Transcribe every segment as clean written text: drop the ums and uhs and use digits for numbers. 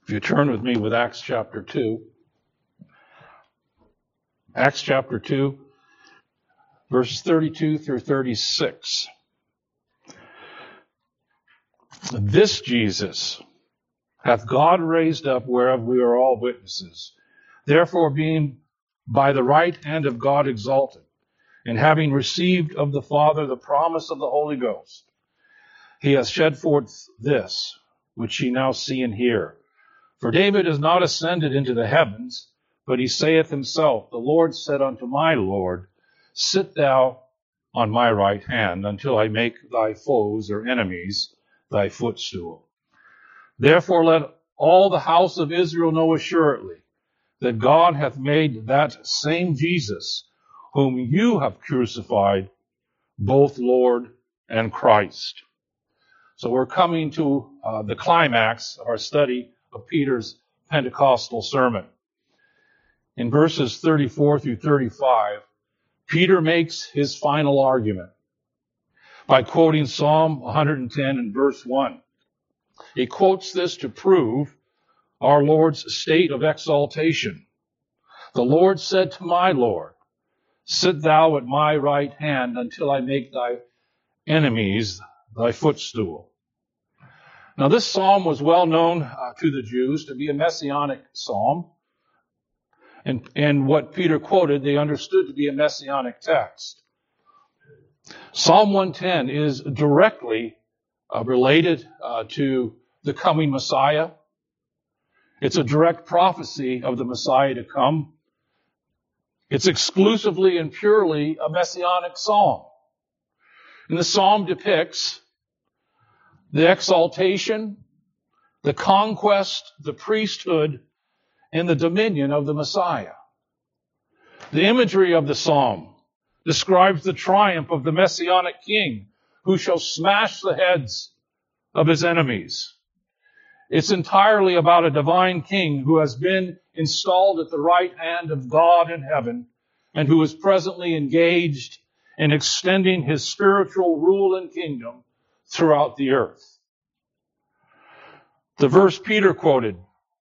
If you turn with me with Acts chapter 2. Acts chapter 2, verses 32 through 36. This Jesus hath God raised up, whereof we are all witnesses. Therefore, being by the right hand of God exalted, and having received of the Father the promise of the Holy Ghost, he hath shed forth this, which ye now see and hear. For David is not ascended into the heavens, but he saith himself, the Lord said unto my Lord, sit thou on my right hand, until I make thy foes or enemies thy footstool. Therefore let all the house of Israel know assuredly that God hath made that same Jesus, whom you have crucified, both Lord and Christ. So we're coming to the climax of our study of Peter's Pentecostal sermon. In verses 34 through 35, Peter makes his final argument by quoting Psalm 110 and verse 1. He quotes this to prove our Lord's state of exaltation. The Lord said to my Lord, sit thou at my right hand until I make thy enemies thy footstool. Now this psalm was well known to the Jews to be a messianic psalm. And what Peter quoted, they understood to be a messianic text. Psalm 110 is directly related to the coming Messiah. It's a direct prophecy of the Messiah to come. It's exclusively and purely a messianic psalm. And the psalm depicts the exaltation, the conquest, the priesthood, and the dominion of the Messiah. The imagery of the psalm describes the triumph of the messianic king who shall smash the heads of his enemies. It's entirely about a divine king who has been installed at the right hand of God in heaven and who is presently engaged in extending his spiritual rule and kingdom throughout the earth. The verse Peter quoted,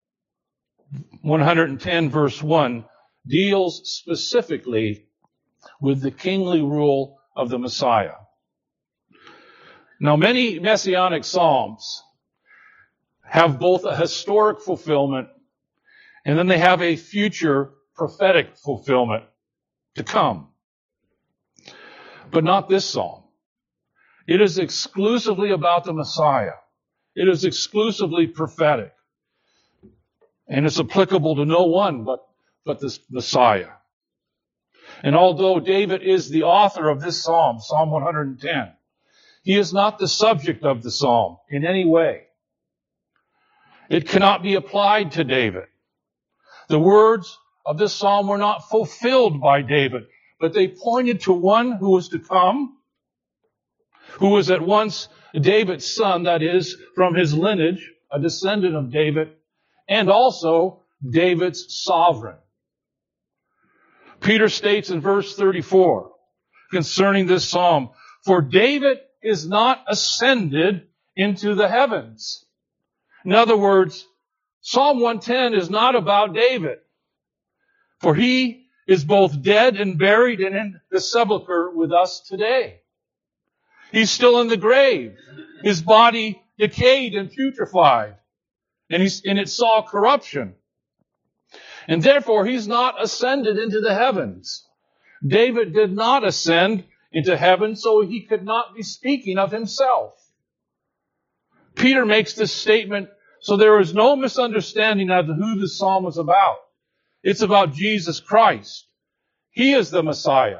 110 verse 1, deals specifically with the kingly rule of the Messiah. Now, many messianic psalms have both a historic fulfillment and then they have a future prophetic fulfillment to come. But not this psalm. It is exclusively about the Messiah. It is exclusively prophetic. And it's applicable to no one but this Messiah. And although David is the author of this psalm, Psalm 110, he is not the subject of the psalm in any way. It cannot be applied to David. The words of this psalm were not fulfilled by David, but they pointed to one who was to come, who was at once David's son, that is, from his lineage, a descendant of David, and also David's sovereign. Peter states in verse 34 concerning this psalm, for David is not ascended into the heavens. In other words, Psalm 110 is not about David, for he is both dead and buried and in the sepulcher with us today. He's still in the grave. His body decayed and putrefied. And it saw corruption. And therefore, he's not ascended into the heavens. David did not ascend into heaven, so he could not be speaking of himself. Peter makes this statement so there is no misunderstanding as to who this psalm is about. It's about Jesus Christ. He is the Messiah.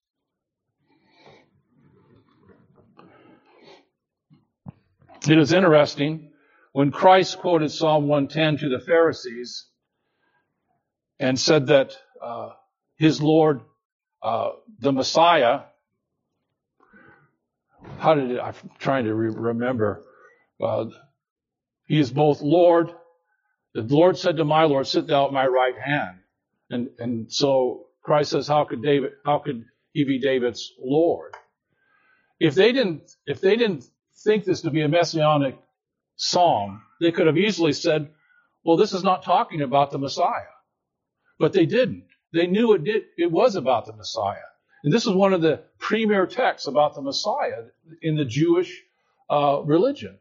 It is interesting when Christ quoted Psalm 110 to the Pharisees and said that his Lord, the Messiah, I'm trying to remember. He is both Lord. The Lord said to my Lord, sit thou at my right hand. And so Christ says, how could he be David's Lord? If they didn't think this to be a messianic psalm, they could have easily said, well, this is not talking about the Messiah. But they didn't. They knew it was about the Messiah. And this is one of the premier texts about the Messiah in the Jewish religion.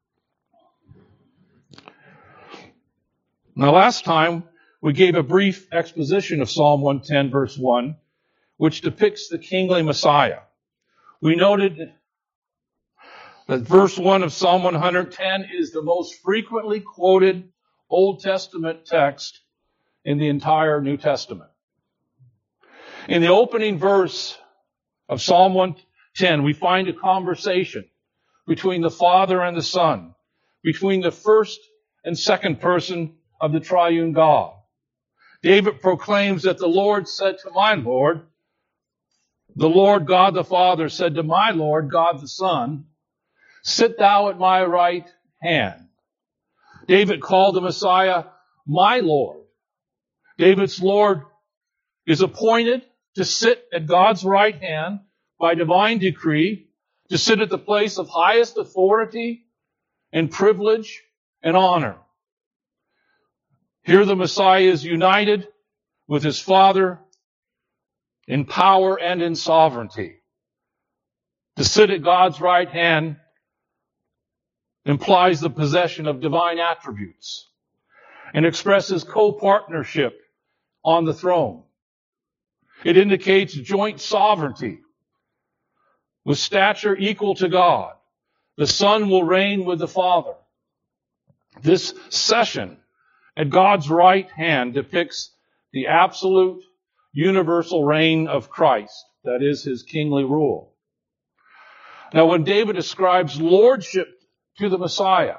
Now, last time we gave a brief exposition of Psalm 110, verse 1, which depicts the kingly Messiah. We noted that verse 1 of Psalm 110 is the most frequently quoted Old Testament text in the entire New Testament. In the opening verse of Psalm 110, we find a conversation between the Father and the Son, between the first and second person of the triune God. David proclaims that the Lord said to my Lord, the Lord God the Father said to my Lord God the Son, sit thou at my right hand. David called the Messiah my Lord. David's Lord is appointed to sit at God's right hand by divine decree, to sit at the place of highest authority and privilege and honor. Here the Messiah is united with his Father in power and in sovereignty. To sit at God's right hand implies the possession of divine attributes and expresses co-partnership on the throne. It indicates joint sovereignty with stature equal to God. The Son will reign with the Father. This session at God's right hand depicts the absolute universal reign of Christ, that is, his kingly rule. Now, when David ascribes lordship to the Messiah,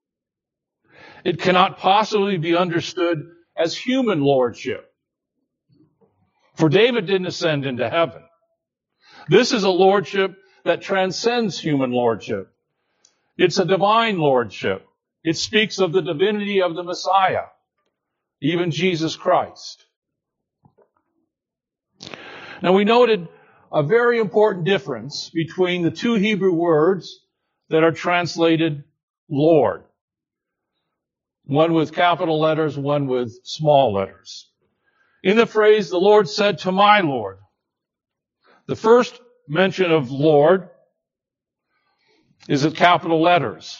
it cannot possibly be understood as human lordship. For David didn't ascend into heaven. This is a lordship that transcends human lordship. It's a divine lordship. It speaks of the divinity of the Messiah, even Jesus Christ. Now, we noted a very important difference between the two Hebrew words that are translated Lord. One with capital letters, one with small letters. In the phrase, the Lord said to my Lord, the first mention of Lord is in capital letters.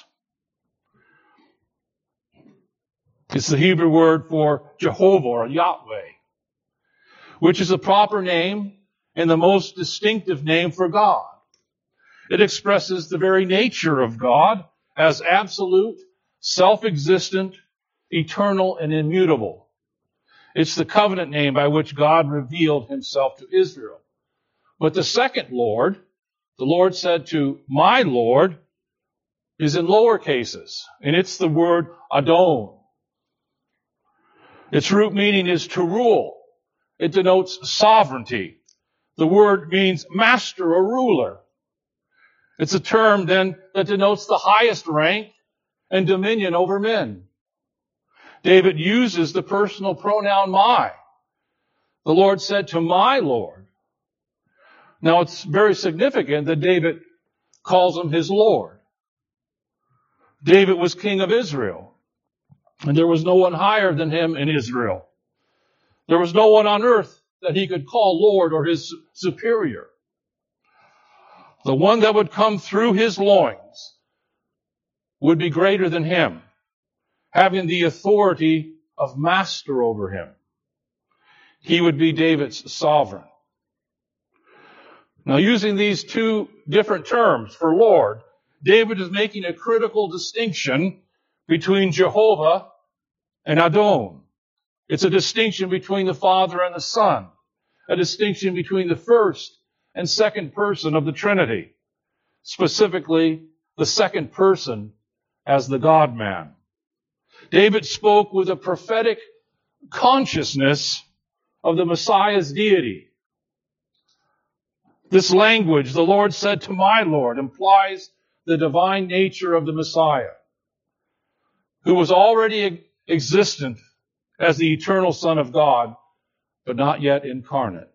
It's the Hebrew word for Jehovah or Yahweh, which is the proper name and the most distinctive name for God. It expresses the very nature of God as absolute, self-existent, eternal, and immutable. It's the covenant name by which God revealed himself to Israel. But the second Lord, the Lord said to my Lord, is in lower cases, and it's the word Adon. Its root meaning is to rule. It denotes sovereignty. The word means master or ruler. It's a term then that denotes the highest rank and dominion over men. David uses the personal pronoun my. The Lord said to my Lord. Now it's very significant that David calls him his Lord. David was king of Israel, and there was no one higher than him in Israel. There was no one on earth that he could call Lord or his superior. The one that would come through his loins would be greater than him, having the authority of master over him. He would be David's sovereign. Now, using these two different terms for Lord, David is making a critical distinction between Jehovah and Adon. It's a distinction between the Father and the Son, a distinction between the first and second person of the Trinity, specifically the second person as the God-man. David spoke with a prophetic consciousness of the Messiah's deity. This language, the Lord said to my Lord, implies the divine nature of the Messiah, who was already existent as the eternal Son of God, but not yet incarnate.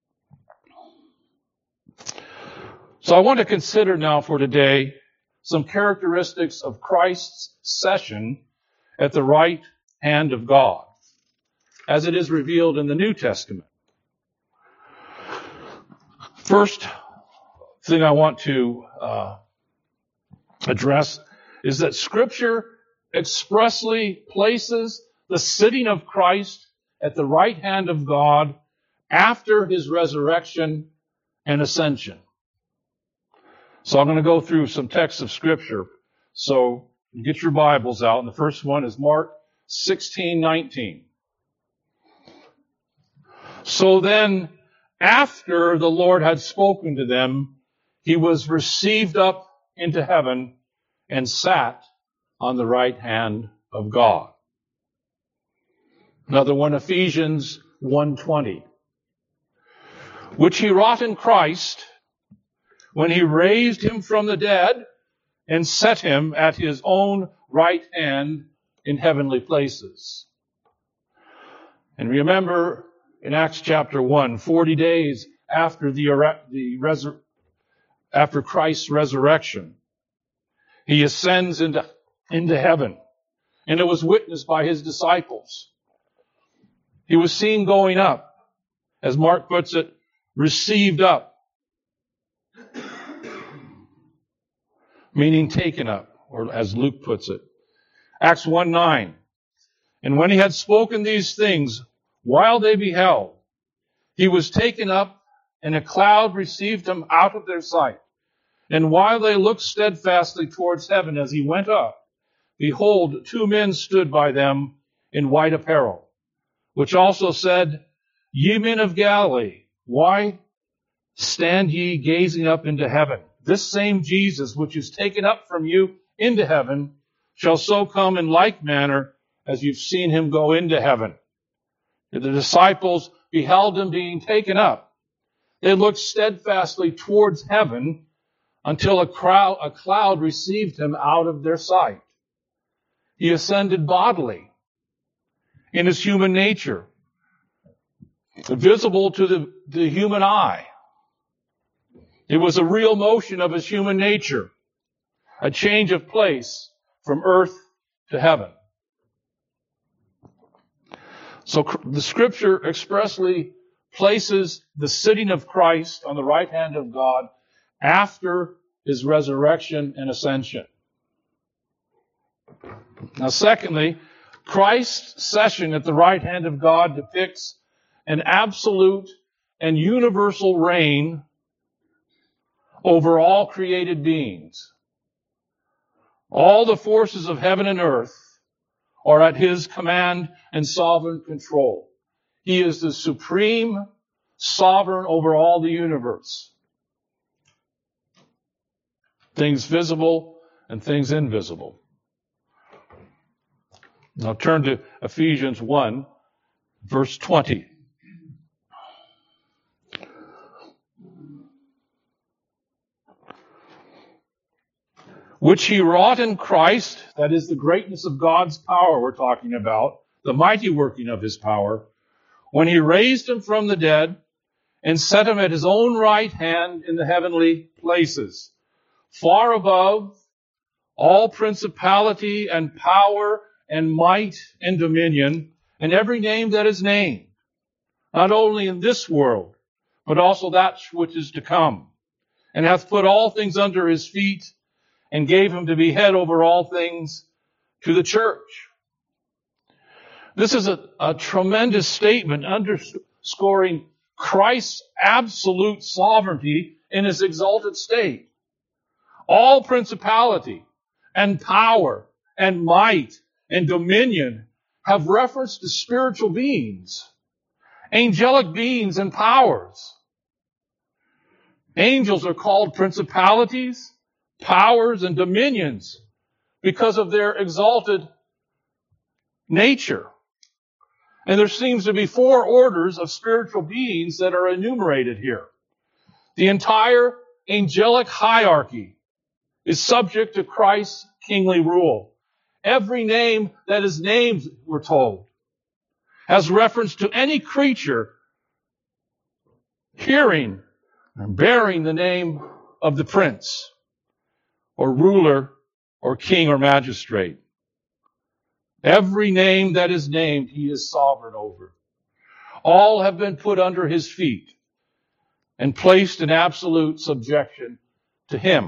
So I want to consider now for today some characteristics of Christ's session at the right hand of God, as it is revealed in the New Testament. First thing I want to address is that Scripture expressly places the sitting of Christ at the right hand of God after his resurrection and ascension. So I'm going to go through some texts of Scripture. So get your Bibles out. And the first one is Mark 16:19. So then, after the Lord had spoken to them, he was received up into heaven and sat on the right hand of God. Another one, Ephesians 1:20. Which he wrought in Christ when he raised him from the dead and set him at his own right hand in heavenly places. And remember in Acts chapter 1, 40 days after after Christ's resurrection, he ascends into heaven, and it was witnessed by his disciples. He was seen going up, as Mark puts it, received up, meaning taken up, or as Luke puts it. Acts 1:9. And when he had spoken these things, while they beheld, he was taken up, and a cloud received him out of their sight. And while they looked steadfastly towards heaven as he went up, behold, two men stood by them in white apparel, which also said, Ye men of Galilee, why stand ye gazing up into heaven? This same Jesus, which is taken up from you into heaven, shall so come in like manner as you've seen him go into heaven. And the disciples beheld him being taken up. They looked steadfastly towards heaven until a cloud received him out of their sight. He ascended bodily in his human nature, visible to the human eye. It was a real motion of his human nature, a change of place from earth to heaven. So the Scripture expressly places the sitting of Christ on the right hand of God after his resurrection and ascension. Now, secondly, Christ's session at the right hand of God depicts an absolute and universal reign over all created beings. All the forces of heaven and earth are at his command and sovereign control. He is the supreme sovereign over all the universe. Things visible and things invisible. Now turn to Ephesians 1, verse 20. Which he wrought in Christ, that is the greatness of God's power we're talking about, the mighty working of his power, when he raised him from the dead and set him at his own right hand in the heavenly places, far above all principality and power and might and dominion, and every name that is named, not only in this world, but also that which is to come, and hath put all things under his feet, and gave him to be head over all things to the church. This is a tremendous statement underscoring Christ's absolute sovereignty in his exalted state. All principality and power and might and dominion have reference to spiritual beings, angelic beings and powers. Angels are called principalities, powers, and dominions because of their exalted nature. And there seems to be 4 orders of spiritual beings that are enumerated here. The entire angelic hierarchy is subject to Christ's kingly rule. Every name that is named, we're told, has reference to any creature hearing and bearing the name of the prince, or ruler, or king, or magistrate. Every name that is named, he is sovereign over. All have been put under his feet and placed in absolute subjection to him.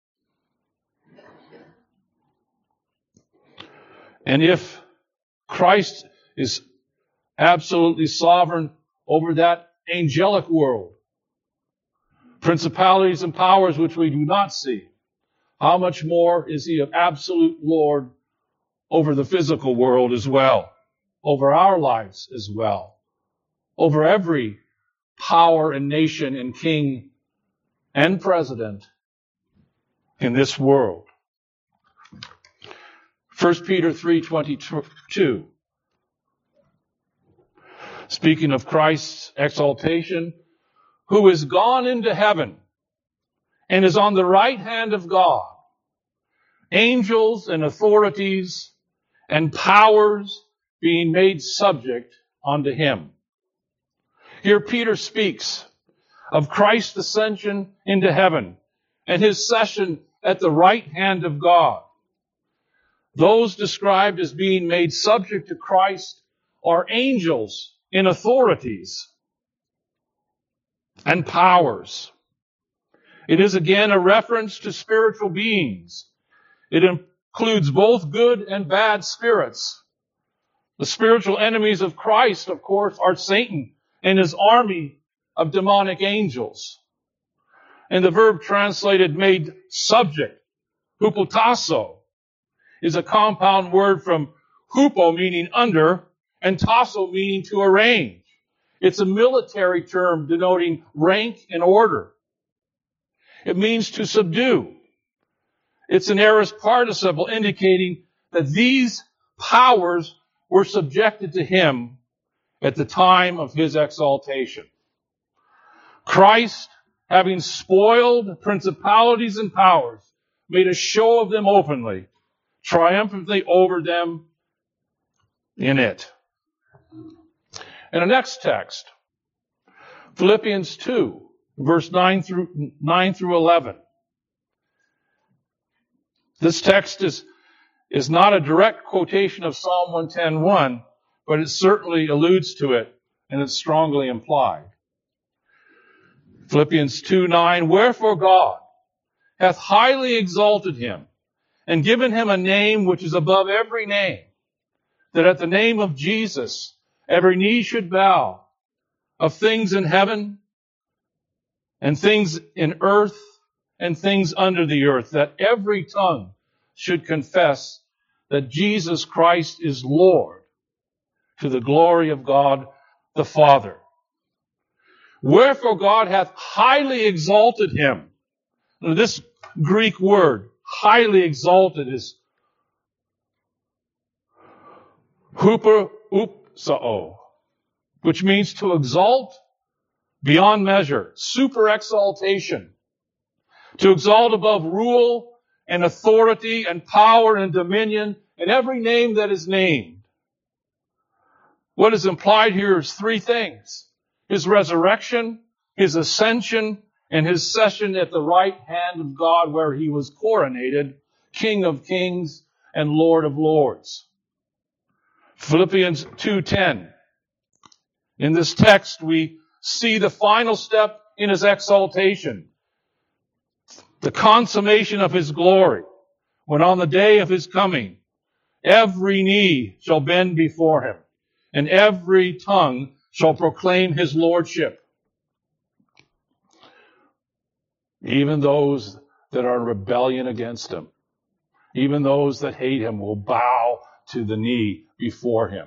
And if Christ is absolutely sovereign over that angelic world, principalities and powers which we do not see, how much more is he an absolute Lord over the physical world as well, over our lives as well, over every power and nation and king and president in this world. 1 Peter 3:22. Speaking of Christ's exaltation, who is gone into heaven and is on the right hand of God, angels and authorities and powers being made subject unto him. Here Peter speaks of Christ's ascension into heaven and his session at the right hand of God. Those described as being made subject to Christ are angels in authorities and powers. It is again a reference to spiritual beings. It includes both good and bad spirits. The spiritual enemies of Christ, of course, are Satan and his army of demonic angels. And the verb translated made subject, hupotasso, is a compound word from hupo, meaning under, and tasso, meaning to arrange. It's a military term denoting rank and order. It means to subdue. It's an aorist participle indicating that these powers were subjected to him at the time of his exaltation. Christ, having spoiled principalities and powers, made a show of them openly, triumphantly over them in it. In the next text, Philippians 2, verse 9 through 11. This text is not a direct quotation of Psalm 110:1, but it certainly alludes to it, and it's strongly implied. Philippians 2:9, wherefore God hath highly exalted him, and given him a name which is above every name, that at the name of Jesus every knee should bow, of things in heaven, and things in earth, and things under the earth, that every tongue should confess that Jesus Christ is Lord, to the glory of God the Father. Wherefore God hath highly exalted him. Now, this Greek word, highly exalted, is huperoupsao, which means to exalt beyond measure, super exaltation, to exalt above rule and authority and power and dominion and every name that is named. What is implied here is three things: his resurrection, his ascension, and his session at the right hand of God, where he was coronated King of Kings and Lord of Lords. Philippians 2:10. In this text, we see the final step in his exaltation, the consummation of his glory, when on the day of his coming, every knee shall bend before him, and every tongue shall proclaim his lordship. Even those that are in rebellion against him, even those that hate him, will bow to the knee before him.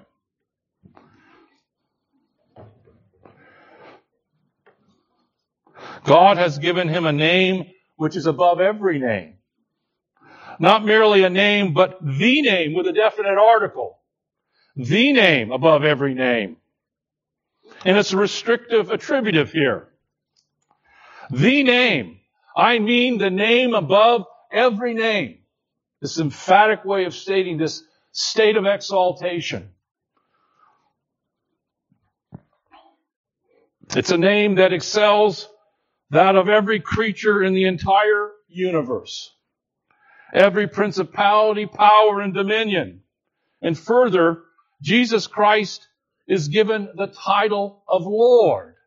God has given him a name which is above every name. Not merely a name, but the name with a definite article. The name above every name. And it's restrictive attributive here. The name. I mean the name above every name. This emphatic way of stating this state of exaltation. It's a name that excels that of every creature in the entire universe. Every principality, power, and dominion. And further, Jesus Christ is given the title of Lord.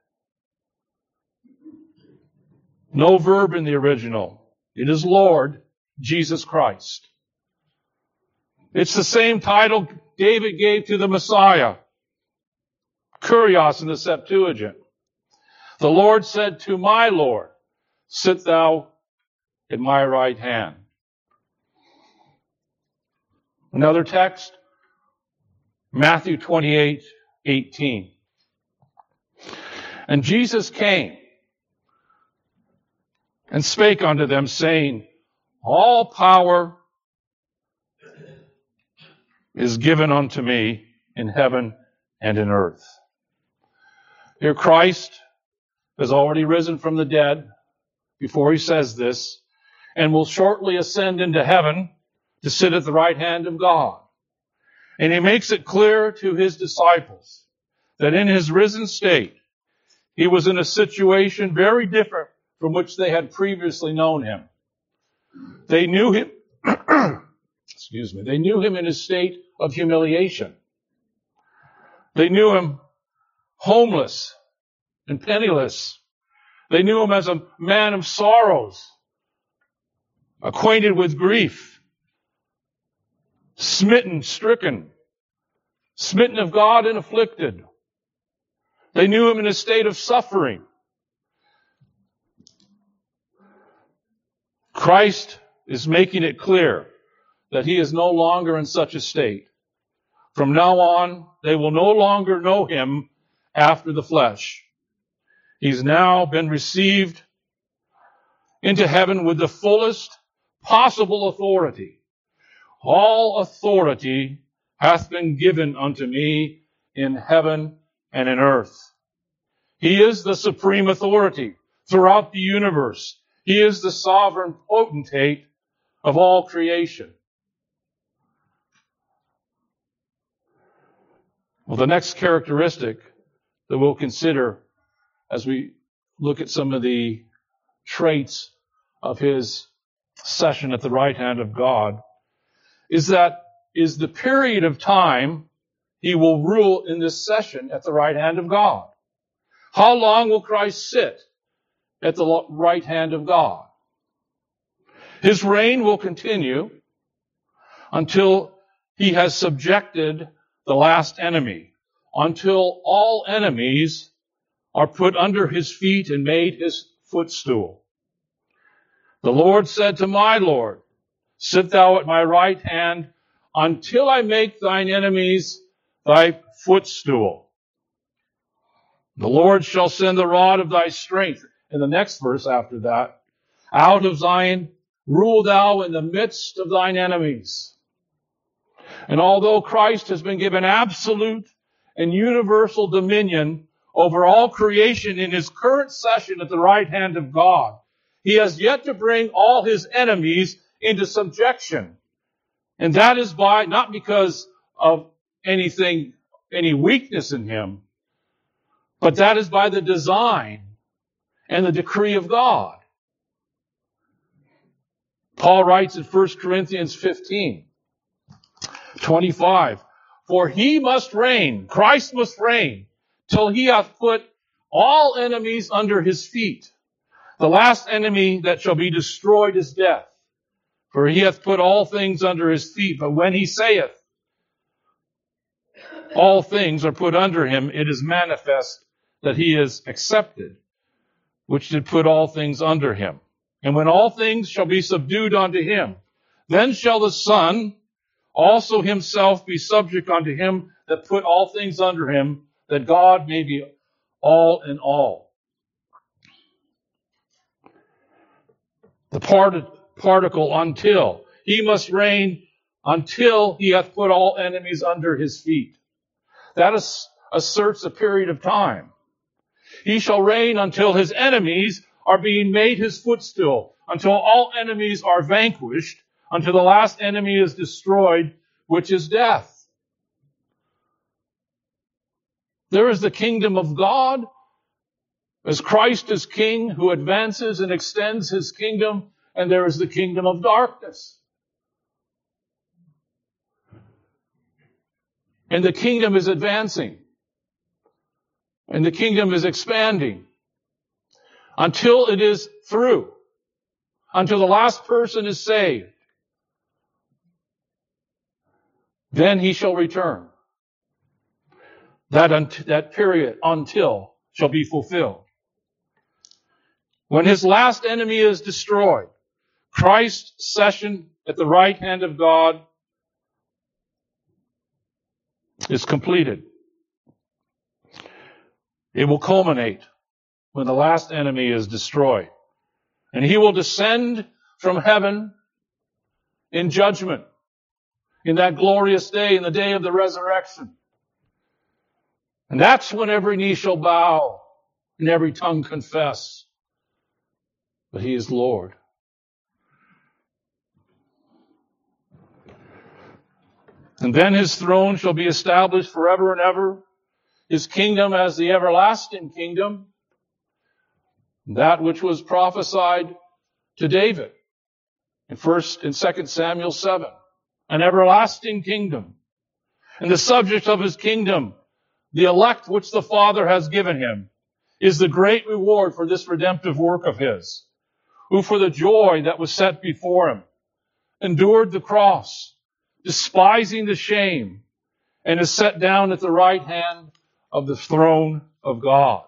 No verb in the original. It is Lord Jesus Christ. It's the same title David gave to the Messiah. Kurios in the Septuagint. The Lord said to my Lord, sit thou at my right hand. Another text, Matthew 28:18. And Jesus came and spake unto them, saying, all power is given unto me in heaven and in earth. Here Christ has already risen from the dead before he says this, and will shortly ascend into heaven to sit at the right hand of God. And he makes it clear to his disciples that in his risen state, he was in a situation very different from which they had previously known him. They knew him, they knew him in his state of humiliation. They knew him homeless and penniless. They knew him as a man of sorrows, acquainted with grief, smitten, stricken, smitten of God and afflicted. They knew him in a state of suffering. Christ is making it clear that he is no longer in such a state. From now on, they will no longer know him after the flesh. He's now been received into heaven with the fullest possible authority. All authority hath been given unto me in heaven and in earth. He is the supreme authority throughout the universe. He is the sovereign potentate of all creation. Well, the next characteristic that we'll consider as we look at some of the traits of his session at the right hand of God is the period of time he will rule in this session at the right hand of God. How long will Christ sit at the right hand of God? His reign will continue until he has subjected the last enemy, until all enemies are put under his feet and made his footstool. The Lord said to my Lord, sit thou at my right hand until I make thine enemies thy footstool. The Lord shall send the rod of thy strength. In the next verse after that, out of Zion rule thou in the midst of thine enemies. And although Christ has been given absolute and universal dominion over all creation in his current session at the right hand of God, he has yet to bring all his enemies into subjection. And that is not because of any weakness in him, but that is by the design and the decree of God. Paul writes in 1 Corinthians 15:25, for he must reign, Christ must reign, till he hath put all enemies under his feet. The last enemy that shall be destroyed is death. For he hath put all things under his feet. But when he saith, all things are put under him, it is manifest that he is accepted, which did put all things under him. And when all things shall be subdued unto him, then shall the Son also himself be subject unto him that put all things under him, that God may be all in all. The particle until. He must reign until he hath put all enemies under his feet. That asserts a period of time. He shall reign until his enemies are being made his footstool, until all enemies are vanquished, until the last enemy is destroyed, which is death. There is the kingdom of God, as Christ is king, who advances and extends his kingdom, and there is the kingdom of darkness. And the kingdom is advancing. And the kingdom is expanding until it is through, until the last person is saved. Then he shall return. That period until shall be fulfilled. When his last enemy is destroyed, Christ's session at the right hand of God is completed. It will culminate when the last enemy is destroyed. And he will descend from heaven in judgment in that glorious day, in the day of the resurrection. And that's when every knee shall bow and every tongue confess that he is Lord. And then his throne shall be established forever and ever, his kingdom as the everlasting kingdom, that which was prophesied to David in 1st and 2nd Samuel 7, an everlasting kingdom. And the subject of his kingdom, the elect which the Father has given him, is the great reward for this redemptive work of his, who for the joy that was set before him endured the cross, despising the shame, and is set down at the right hand of the throne of God.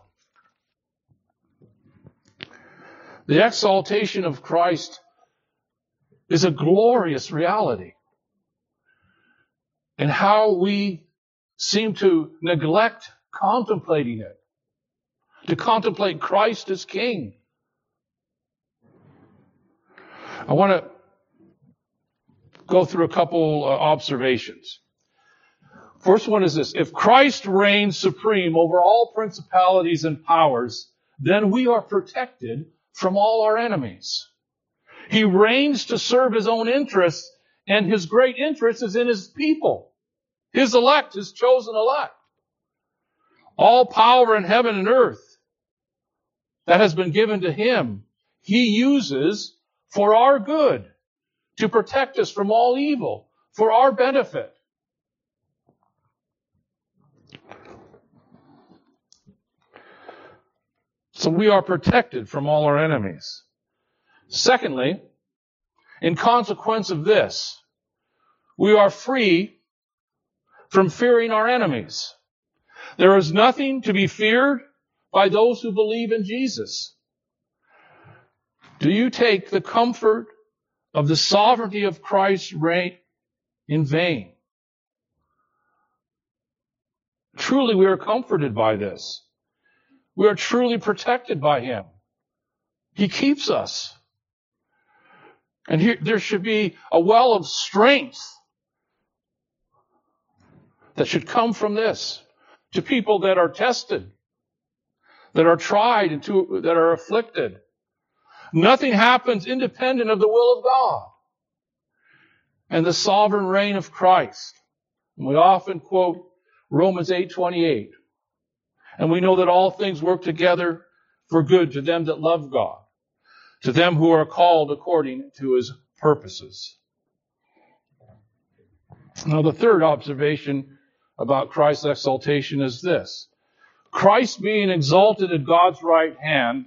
The exaltation of Christ is a glorious reality. And how we seem to neglect contemplating it, to contemplate Christ as King. I want to go through a couple observations. First one is this: if Christ reigns supreme over all principalities and powers, then we are protected from all our enemies. He reigns to serve his own interests, and his great interest is in his people, his elect, his chosen elect. All power in heaven and earth that has been given to him, he uses for our good, to protect us from all evil, for our benefit. So we are protected from all our enemies. Secondly, in consequence of this, we are free from fearing our enemies. There is nothing to be feared by those who believe in Jesus. Do you take the comfort of the sovereignty of Christ's reign in vain? Truly, we are comforted by this. We are truly protected by him. He keeps us. And here, there should be a well of strength that should come from this to people that are tested, that are tried, and that are afflicted. Nothing happens independent of the will of God and the sovereign reign of Christ. And we often quote Romans 8:28. And we know that all things work together for good to them that love God, to them who are called according to his purposes. Now, the third observation about Christ's exaltation is this: Christ being exalted at God's right hand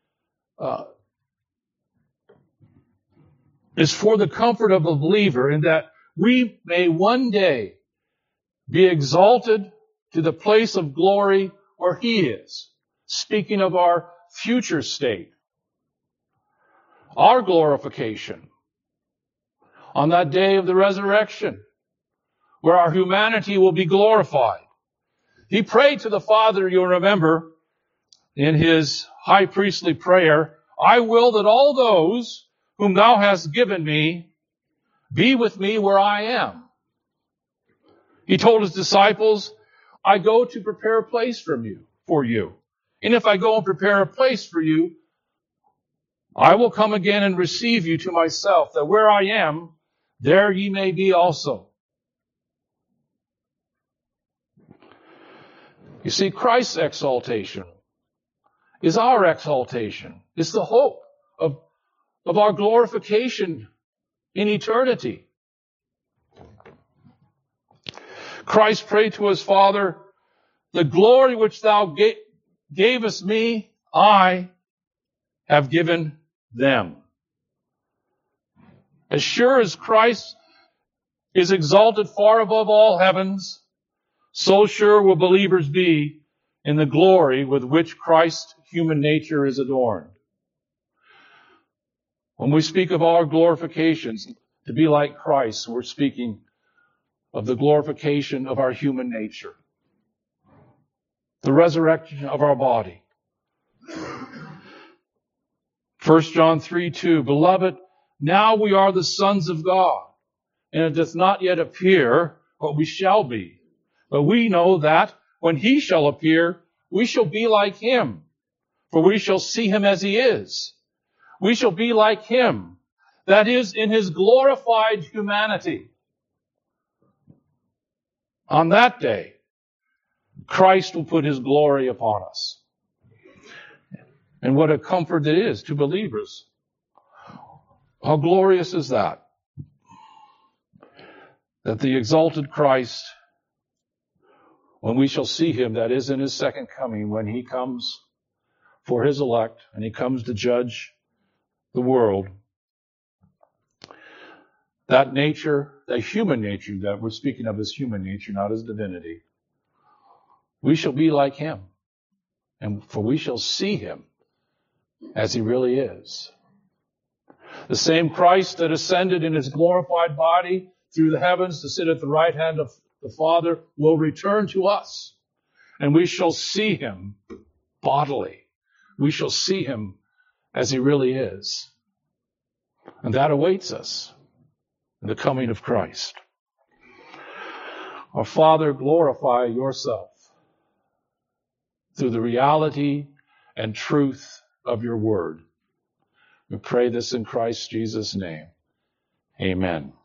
is for the comfort of the believer, in that we may one day be exalted to the place of glory where he is, speaking of our future state, our glorification on that day of the resurrection, where our humanity will be glorified. He prayed to the Father, you'll remember, in his high priestly prayer, I will that all those whom thou hast given me be with me where I am. He told his disciples, I go to prepare a place for you. And if I go and prepare a place for you, I will come again and receive you to myself, that where I am, there ye may be also. You see, Christ's exaltation is our exaltation. It's the hope of our glorification in eternity. Christ prayed to his Father, the glory which thou gavest me, I have given them. As sure as Christ is exalted far above all heavens, so sure will believers be in the glory with which Christ's human nature is adorned. When we speak of our glorifications, to be like Christ, we're speaking of the glorification of our human nature, the resurrection of our body. 1 John 3:2, Beloved, now we are the sons of God, and it doth not yet appear what we shall be. But we know that when he shall appear, we shall be like him, for we shall see him as he is. We shall be like him, that is, in his glorified humanity. On that day, Christ will put his glory upon us. And what a comfort it is to believers. How glorious is that? That the exalted Christ, when we shall see him, that is in his second coming, when he comes for his elect and he comes to judge the world, that nature, that human nature that we're speaking of as human nature, not as divinity, we shall be like him. And for we shall see him as he really is. The same Christ that ascended in his glorified body through the heavens to sit at the right hand of the Father will return to us. And we shall see him bodily. We shall see him as he really is. And that awaits us in the coming of Christ. Our Father, glorify yourself through the reality and truth of your word. We pray this in Christ Jesus' name. Amen.